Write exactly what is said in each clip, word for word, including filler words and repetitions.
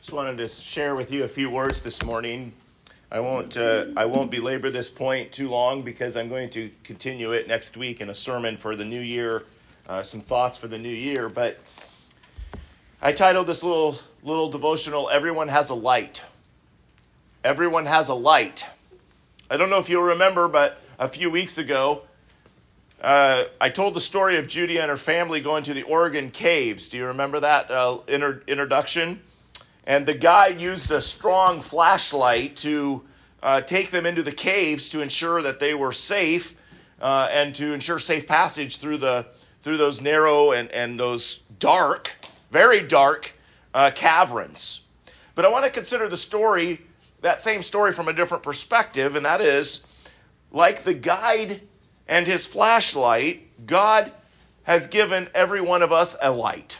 Just wanted to share with you a few words this morning. I won't uh, I won't belabor this point too long because I'm going to continue it next week in a sermon for the new year, uh, some thoughts for the new year. But I titled this little little devotional, "Everyone Has a Light." Everyone has a light. I don't know if you'll remember, but a few weeks ago, uh, I told the story of Judy and her family going to the Oregon caves. Do you remember that uh, inter- introduction? And the guide used a strong flashlight to uh, take them into the caves to ensure that they were safe uh, and to ensure safe passage through the through those narrow and, and those dark, very dark uh, caverns. But I want to consider the story, that same story from a different perspective, and that is, like the guide and his flashlight, God has given every one of us a light.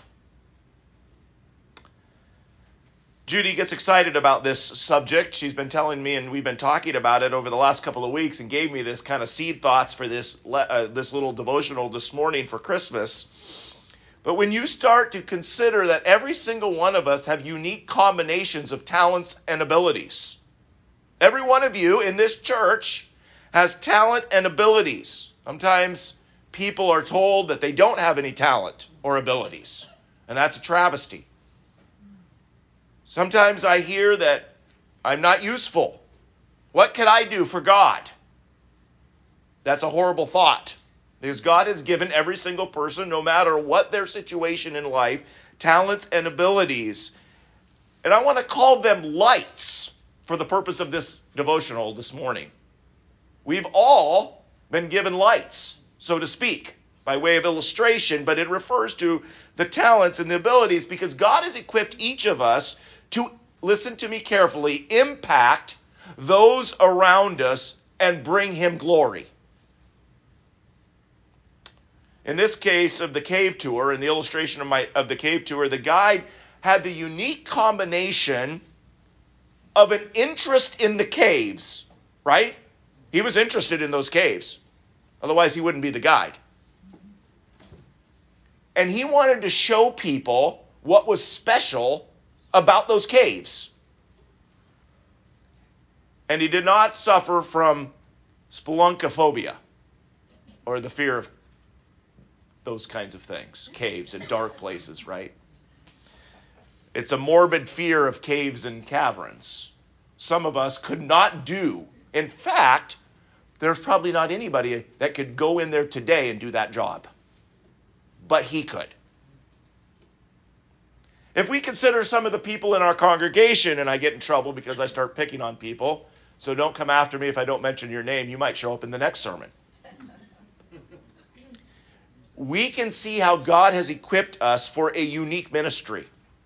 Judy gets excited about this subject. She's been telling me, and we've been talking about it over the last couple of weeks, and gave me this kind of seed thoughts for this uh, this little devotional this morning for Christmas. But when you start to consider that every single one of us have unique combinations of talents and abilities, every one of you in this church has talent and abilities. Sometimes people are told that they don't have any talent or abilities, and that's a travesty. Sometimes I hear that I'm not useful. What can I do for God? That's a horrible thought, because God has given every single person, no matter what their situation in life, talents and abilities. And I want to call them lights for the purpose of this devotional this morning. We've all been given lights, so to speak, by way of illustration, but it refers to the talents and the abilities because God has equipped each of us to, listen to me carefully, impact those around us and bring him glory. In this case of the cave tour, in the illustration of, my, of the cave tour, the guide had the unique combination of an interest in the caves, right? He was interested in those caves. Otherwise, he wouldn't be the guide. And he wanted to show people what was special about those caves. And he did not suffer from spelunkophobia, or the fear of those kinds of things, caves and dark places, right? It's a morbid fear of caves and caverns. Some of us could not do. In fact, there's probably not anybody that could go in there today and do that job. But he could. If we consider some of the people in our congregation, and I get in trouble because I start picking on people, so don't come after me if I don't mention your name. You might show up in the next sermon. We can see how God has equipped us for a unique ministry.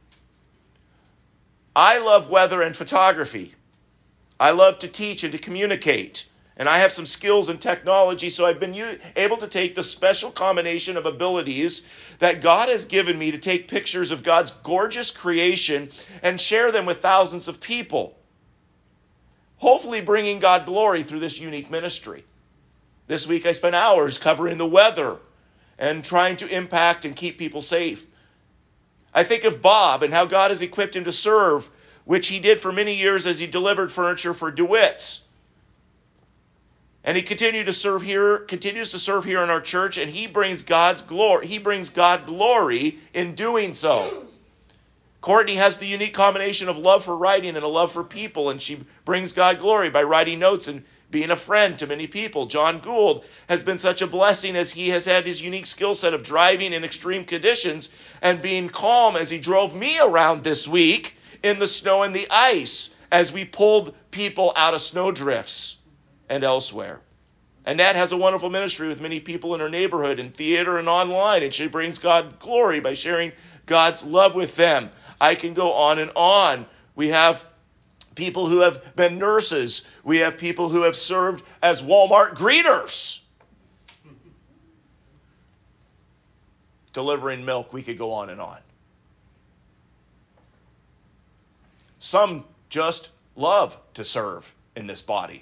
I love weather and photography. I love to teach and to communicate. And I have some skills in technology, so I've been u- able to take the special combination of abilities that God has given me to take pictures of God's gorgeous creation and share them with thousands of people. Hopefully bringing God glory through this unique ministry. This week I spent hours covering the weather and trying to impact and keep people safe. I think of Bob and how God has equipped him to serve, which he did for many years as he delivered furniture for DeWitt's. And he continued to serve here, continues to serve here in our church, and he brings God's glory. He brings God glory in doing so. Courtney has the unique combination of love for writing and a love for people, and she brings God glory by writing notes and being a friend to many people. John Gould has been such a blessing as he has had his unique skill set of driving in extreme conditions and being calm as he drove me around this week in the snow and the ice as we pulled people out of snowdrifts and elsewhere. Annette has a wonderful ministry with many people in her neighborhood, in theater and online, and she brings God glory by sharing God's love with them. I can go on and on. We have people who have been nurses. We have people who have served as Walmart greeters, delivering milk. We could go on and on. Some just love to serve in this body.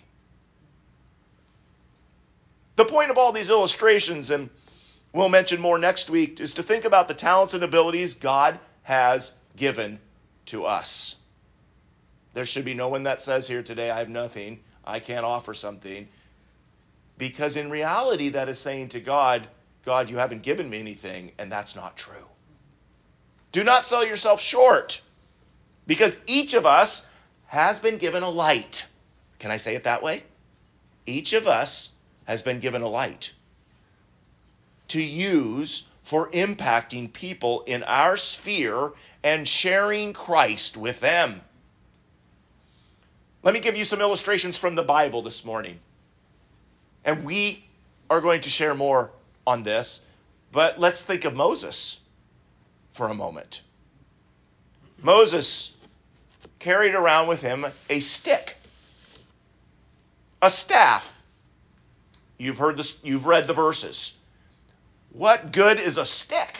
The point of all these illustrations, and we'll mention more next week, is to think about the talents and abilities God has given to us. There should be no one that says here today, I have nothing, I can't offer something. Because in reality, that is saying to God, God, you haven't given me anything, and that's not true. Do not sell yourself short, because each of us has been given a light. Can I say it that way? Each of us has been given a light to use for impacting people in our sphere and sharing Christ with them. Let me give you some illustrations from the Bible this morning. And we are going to share more on this, but let's think of Moses for a moment. Moses carried around with him a stick, a staff. You've heard this, you've read the verses. What good is a stick?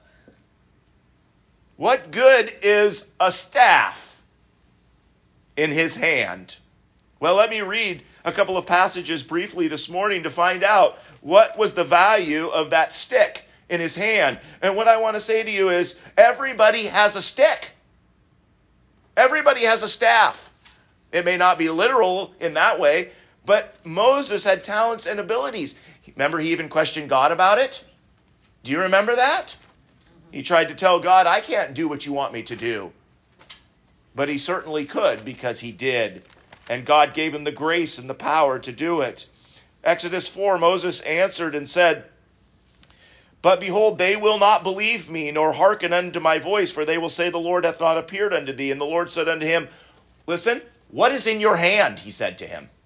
What good is a staff in his hand? Well, let me read a couple of passages briefly this morning to find out what was the value of that stick in his hand. And what I want to say to you is, everybody has a stick. Everybody has a staff. It may not be literal in that way, but Moses had talents and abilities. Remember, he even questioned God about it? Do you remember that? He tried to tell God, I can't do what you want me to do. But he certainly could, because he did. And God gave him the grace and the power to do it. Exodus four, Moses answered and said, But behold, they will not believe me, nor hearken unto my voice, for they will say, The Lord hath not appeared unto thee. And the Lord said unto him, Listen, what is in your hand? He said to him.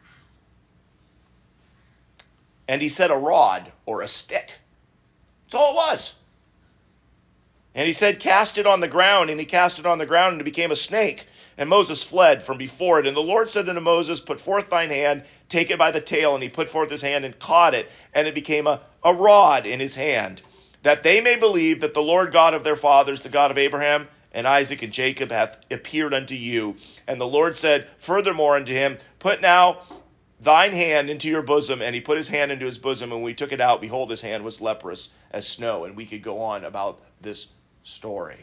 And he said, a rod or a stick. That's all it was. And he said, Cast it on the ground. And he cast it on the ground, and it became a snake. And Moses fled from before it. And the Lord said unto Moses, Put forth thine hand, take it by the tail. And he put forth his hand and caught it, and it became a, a rod in his hand, that they may believe that the Lord God of their fathers, the God of Abraham and Isaac and Jacob, hath appeared unto you. And the Lord said furthermore unto him, Put now thine hand into your bosom. And he put his hand into his bosom, and when we took it out, behold, his hand was leprous as snow. And we could go on about this story.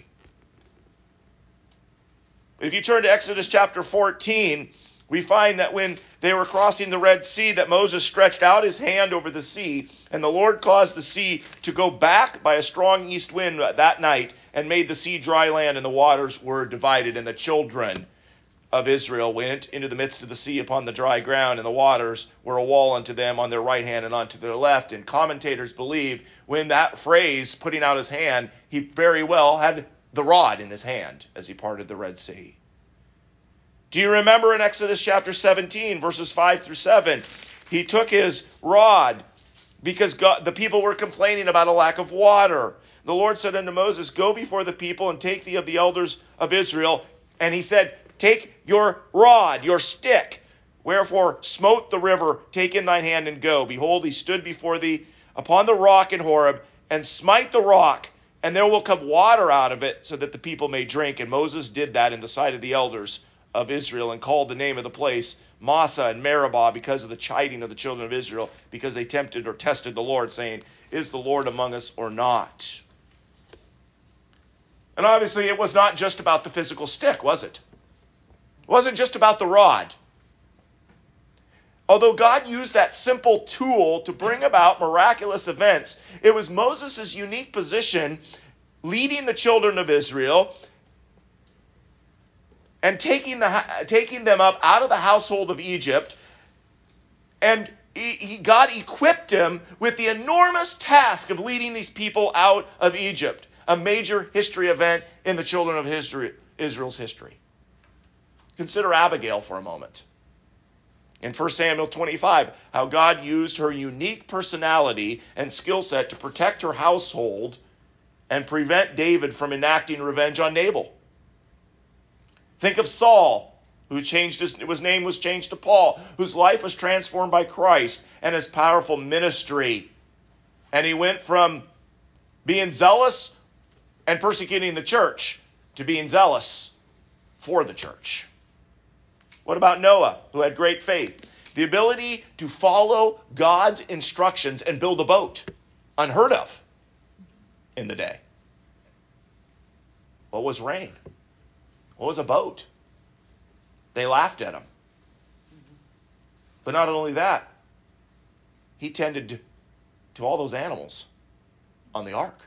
If you turn to Exodus chapter fourteen, we find that when they were crossing the Red Sea, that Moses stretched out his hand over the sea, and the Lord caused the sea to go back by a strong east wind that night, and made the sea dry land, and the waters were divided. And the children of Israel went into the midst of the sea upon the dry ground, and the waters were a wall unto them on their right hand and unto their left. And commentators believe when that phrase, putting out his hand, he very well had the rod in his hand as he parted the Red Sea. Do you remember in Exodus chapter seventeen, verses five through seven, he took his rod because God, the people were complaining about a lack of water. The Lord said unto Moses, Go before the people and take thee of the elders of Israel. And he said, Take your rod, your stick. Wherefore smote the river, take in thine hand and go. Behold, he stood before thee upon the rock in Horeb, and smite the rock, and there will come water out of it, so that the people may drink. And Moses did that in the sight of the elders of Israel, and called the name of the place Massah and Meribah, because of the chiding of the children of Israel, because they tempted or tested the Lord, saying, Is the Lord among us or not? And obviously it was not just about the physical stick, was it? It wasn't just about the rod. Although God used that simple tool to bring about miraculous events, it was Moses' unique position leading the children of Israel and taking the taking them up out of the household of Egypt. And he, he, God equipped him with the enormous task of leading these people out of Egypt, a major history event in the children of history, Israel's history. Consider Abigail for a moment. In First Samuel twenty-five, how God used her unique personality and skill set to protect her household and prevent David from enacting revenge on Nabal. Think of Saul, who changed his, his name was changed to Paul, whose life was transformed by Christ and his powerful ministry. And he went from being zealous and persecuting the church to being zealous for the church. What about Noah, who had great faith? The ability to follow God's instructions and build a boat. Unheard of in the day. What was rain? What was a boat? They laughed at him. But not only that, he tended to, to all those animals on the ark.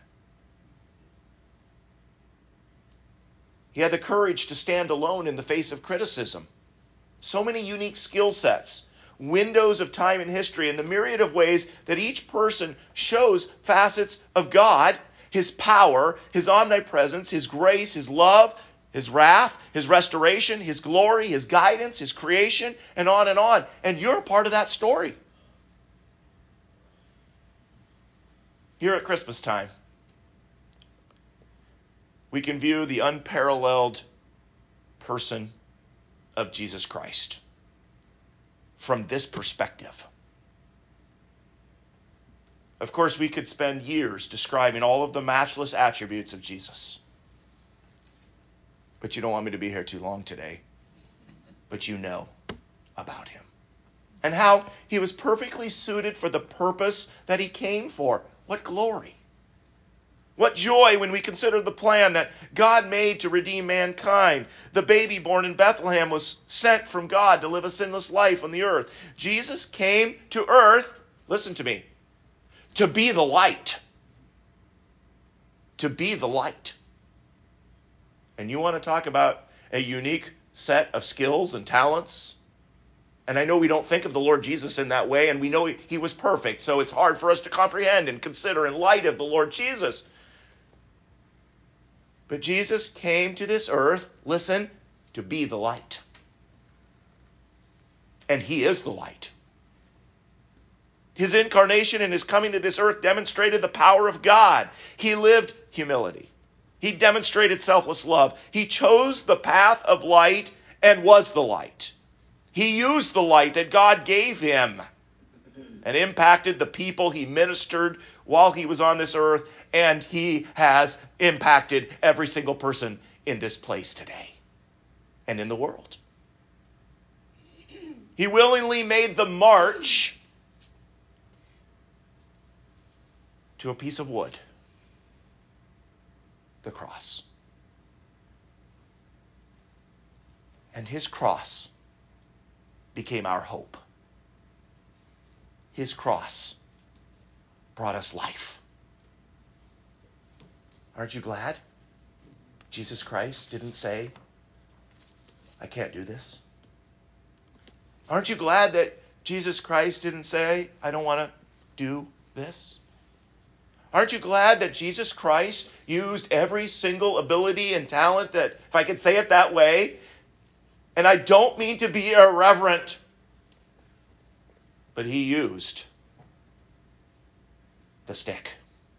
He had the courage to stand alone in the face of criticism. So many unique skill sets, windows of time and history, and the myriad of ways that each person shows facets of God, his power, his omnipresence, his grace, his love, his wrath, his restoration, his glory, his guidance, his creation, and on and on. And you're a part of that story. Here at Christmas time, we can view the unparalleled person of Jesus Christ from this perspective. Of course, we could spend years describing all of the matchless attributes of Jesus. But you don't want me to be here too long today. But you know about him. And how he was perfectly suited for the purpose that he came for. What glory. What joy when we consider the plan that God made to redeem mankind. The baby born in Bethlehem was sent from God to live a sinless life on the earth. Jesus came to earth, listen to me, to be the light. To be the light. And you want to talk about a unique set of skills and talents? And I know we don't think of the Lord Jesus in that way, and we know he, he was perfect, so it's hard for us to comprehend and consider in light of the Lord Jesus. But Jesus came to this earth, listen, to be the light. And he is the light. His incarnation and his coming to this earth demonstrated the power of God. He lived humility. He demonstrated selfless love. He chose the path of light and was the light. He used the light that God gave him and impacted the people he ministered while he was on this earth. And he has impacted every single person in this place today and in the world. He willingly made the march to a piece of wood, the cross. And his cross became our hope. His cross brought us life. Aren't you glad Jesus Christ didn't say, I can't do this? Aren't you glad that Jesus Christ didn't say, I don't want to do this? Aren't you glad that Jesus Christ used every single ability and talent that, if I could say it that way, and I don't mean to be irreverent, but he used the stick,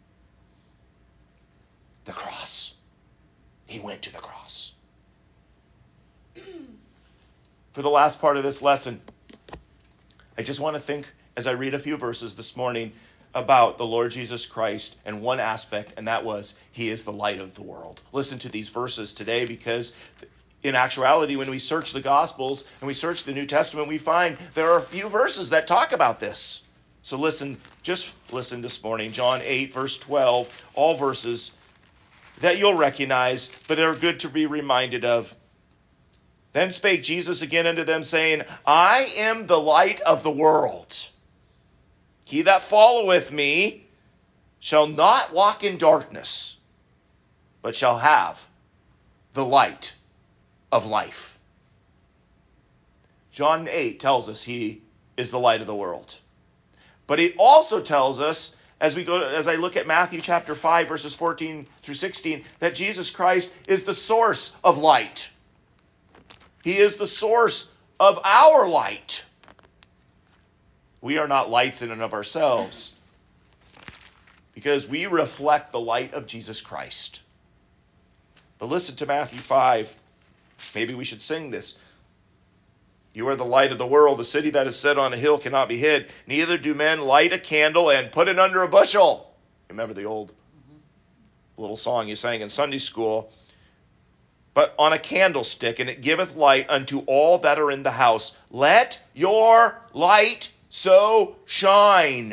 the cross. He went to the cross. For the last part of this lesson, I just want to think, as I read a few verses this morning, about the Lord Jesus Christ and one aspect, and that was, he is the light of the world. Listen to these verses today, because in actuality, when we search the Gospels and we search the New Testament, we find there are a few verses that talk about this. So listen, just listen this morning. John eight, verse twelve, all verses that you'll recognize, but they're good to be reminded of. Then spake Jesus again unto them, saying, I am the light of the world. He that followeth me shall not walk in darkness, but shall have the light of life. John eight tells us he is the light of the world. But it also tells us, as we go, as I look at Matthew chapter five, verses fourteen through sixteen, that Jesus Christ is the source of light. He is the source of our light. We are not lights in and of ourselves, because we reflect the light of Jesus Christ. But listen to Matthew five. Maybe we should sing this. You are the light of the world. A city that is set on a hill cannot be hid. Neither do men light a candle and put it under a bushel. Remember the old little song you sang in Sunday school. But on a candlestick, and it giveth light unto all that are in the house. Let your light so shine.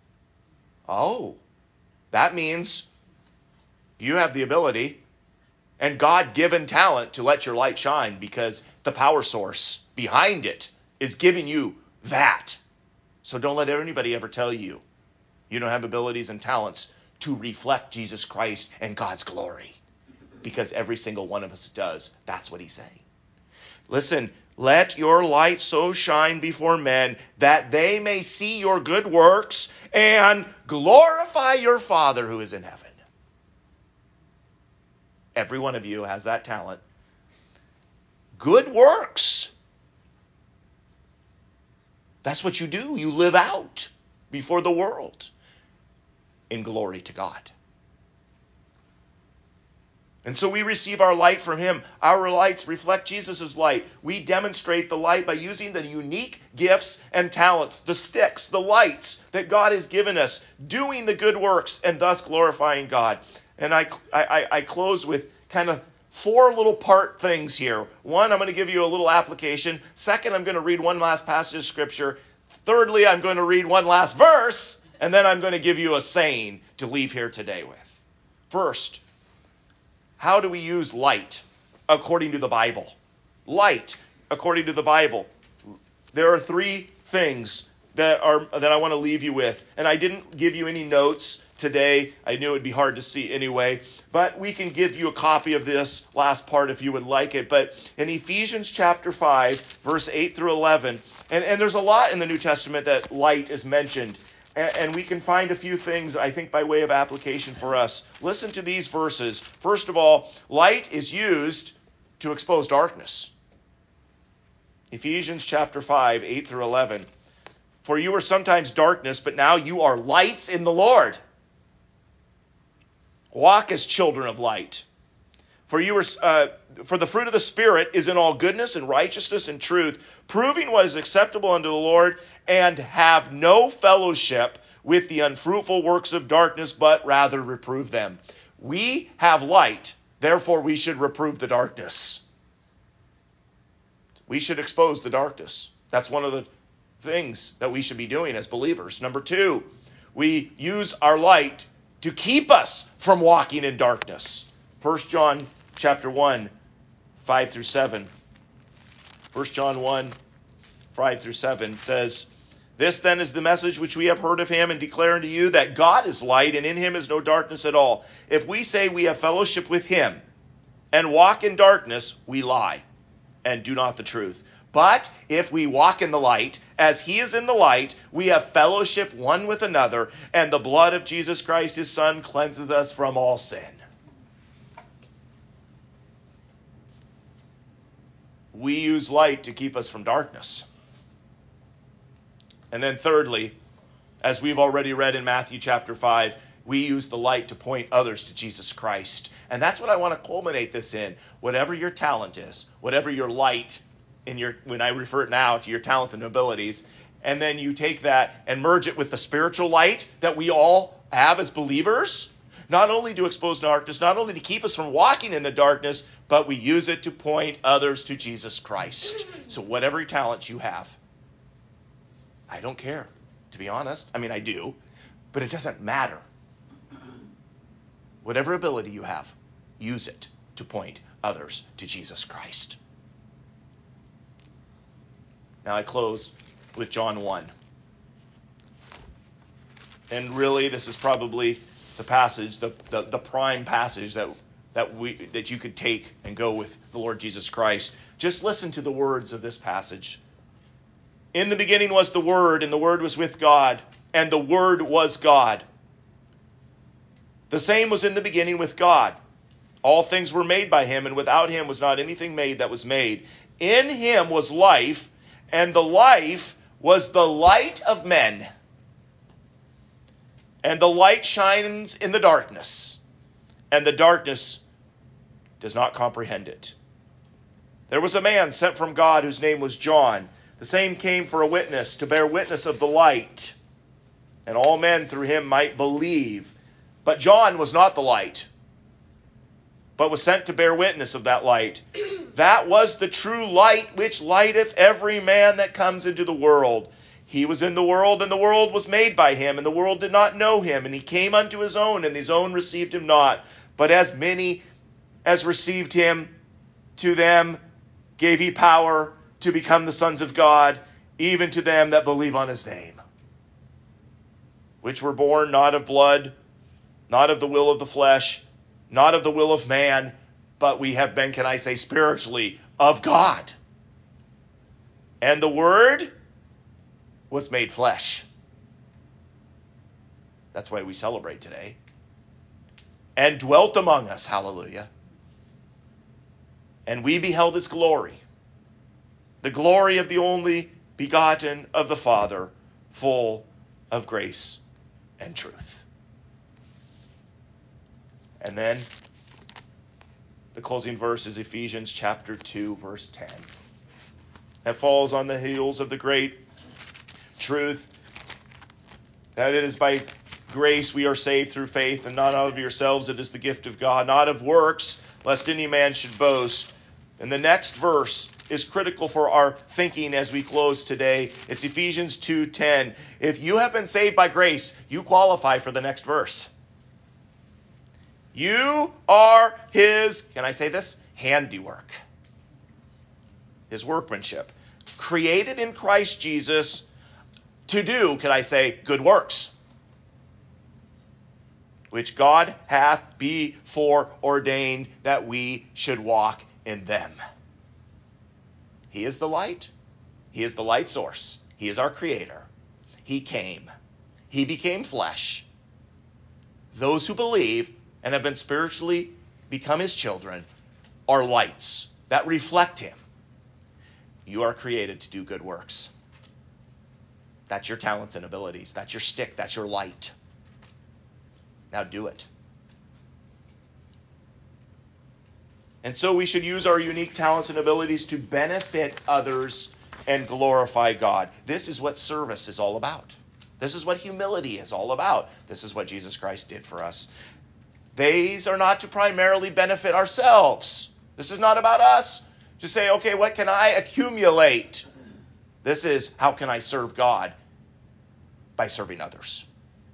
Oh, that means you have the ability and God-given talent to let your light shine, because the power source behind it is giving you that. So don't let anybody ever tell you you don't have abilities and talents to reflect Jesus Christ and God's glory, because every single one of us does. That's what he's saying. Listen, let your light so shine before men that they may see your good works and glorify your Father who is in heaven. Every one of you has that talent. Good works. That's what you do. You live out before the world in glory to God. And so we receive our light from him. Our lights reflect Jesus' light. We demonstrate the light by using the unique gifts and talents, the sticks, the lights that God has given us, doing the good works and thus glorifying God. And I, I, I close with kind of four little part things here. One, I'm going to give you a little application. Second, I'm going to read one last passage of Scripture. Thirdly, I'm going to read one last verse. And then I'm going to give you a saying to leave here today with. First, how do we use light according to the Bible? Light according to the Bible. There are three things that are that I want to leave you with. And I didn't give you any notes today. I knew it would be hard to see anyway. But we can give you a copy of this last part if you would like it. But in Ephesians chapter five, verse eight through eleven, and, and there's a lot in the New Testament that light is mentioned. And we can find a few things, I think, by way of application for us. Listen to these verses. First of all, light is used to expose darkness. Ephesians chapter five, eight through eleven. For you were sometimes darkness, but now you are lights in the Lord. Walk as children of light. For you were, uh, for the fruit of the Spirit is in all goodness and righteousness and truth, proving what is acceptable unto the Lord, and have no fellowship with the unfruitful works of darkness, but rather reprove them. We have light, therefore we should reprove the darkness. We should expose the darkness. That's one of the things that we should be doing as believers. Number two, we use our light to keep us from walking in darkness. First John chapter one, five through seven. First John one, five through seven says, this then is the message which we have heard of him and declare unto you, that God is light and in him is no darkness at all. If we say we have fellowship with him and walk in darkness, we lie and do not the truth. But if we walk in the light, as he is in the light, we have fellowship one with another, and the blood of Jesus Christ his Son cleanses us from all sin. We use light to keep us from darkness. And then thirdly, as we've already read in Matthew chapter five, we use the light to point others to Jesus Christ. And that's what I want to culminate this in. Whatever your talent is, whatever your light, in your when I refer it now to your talents and abilities, and then you take that and merge it with the spiritual light that we all have as believers, not only to expose darkness, not only to keep us from walking in the darkness, but we use it to point others to Jesus Christ. So whatever talent you have, I don't care, to be honest. I mean, I do, but it doesn't matter. Whatever ability you have, use it to point others to Jesus Christ. Now I close with John one. And really, this is probably the passage, the, the, the prime passage that that we that you could take and go with the Lord Jesus Christ. Just listen to the words of this passage. In the beginning was the Word, and the Word was with God, and the Word was God. The same was in the beginning with God. All things were made by him, and without him was not anything made that was made. In him was life, and the life was the light of men. And the light shines in the darkness, and the darkness does not comprehend it. There was a man sent from God whose name was John. The same came for a witness, to bear witness of the light, and all men through him might believe. But John was not the light, but was sent to bear witness of that light. That was the true light which lighteth every man that comes into the world. He was in the world, and the world was made by him, and the world did not know him. And he came unto his own, and his own received him not. But as many as received him, to them gave he power to become the sons of God, even to them that believe on his name, which were born not of blood, not of the will of the flesh, not of the will of man, but we have been, can I say, spiritually of God. And the Word was made flesh. That's why we celebrate today. And dwelt among us, hallelujah. And we beheld his glory, the glory of the only begotten of the Father, full of grace and truth. And then the closing verse is Ephesians chapter two, verse ten. That falls on the heels of the great truth that it is by grace we are saved through faith, and not of yourselves, it is the gift of God, not of works, lest any man should boast. And the next verse is critical for our thinking as we close today. It's Ephesians two ten. If you have been saved by grace, you qualify for the next verse. You are his, can I say this? Handiwork. His workmanship. Created in Christ Jesus to do, can I say, good works, which God hath before ordained that we should walk in them. He is the light. He is the light source. He is our creator. He came. He became flesh. Those who believe and have been spiritually become his children are lights that reflect him. You are created to do good works. That's your talents and abilities. That's your stick. That's your light. Now do it. And so we should use our unique talents and abilities to benefit others and glorify God. This is what service is all about. This is what humility is all about. This is what Jesus Christ did for us. These are not to primarily benefit ourselves. This is not about us to say, okay, what can I accumulate? This is, how can I serve God? By serving others.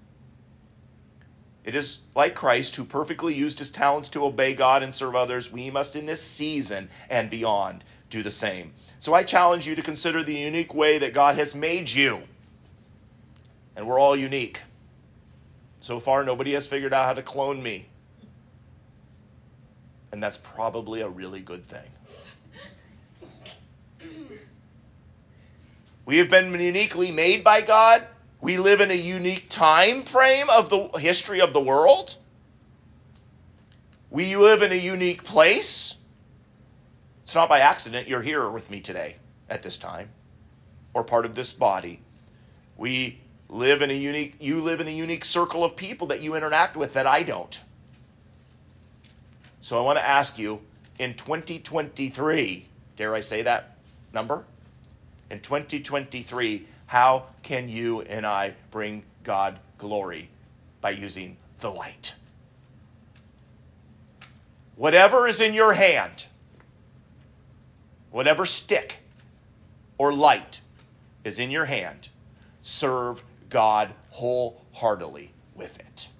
It is like Christ, who perfectly used his talents to obey God and serve others. We must in this season and beyond do the same. So I challenge you to consider the unique way that God has made you. And we're all unique. So far, nobody has figured out how to clone me. And that's probably a really good thing. We have been uniquely made by God. We live in a unique time frame of the history of the world. We live in a unique place. It's not by accident you're here with me today at this time, or part of this body. We live in a unique, you live in a unique circle of people that you interact with that I don't. So I want to ask you, in twenty twenty-three, dare I say that number? In twenty twenty-three, how can you and I bring God glory? By using the light. Whatever is in your hand, whatever stick or light is in your hand, serve God wholeheartedly with it.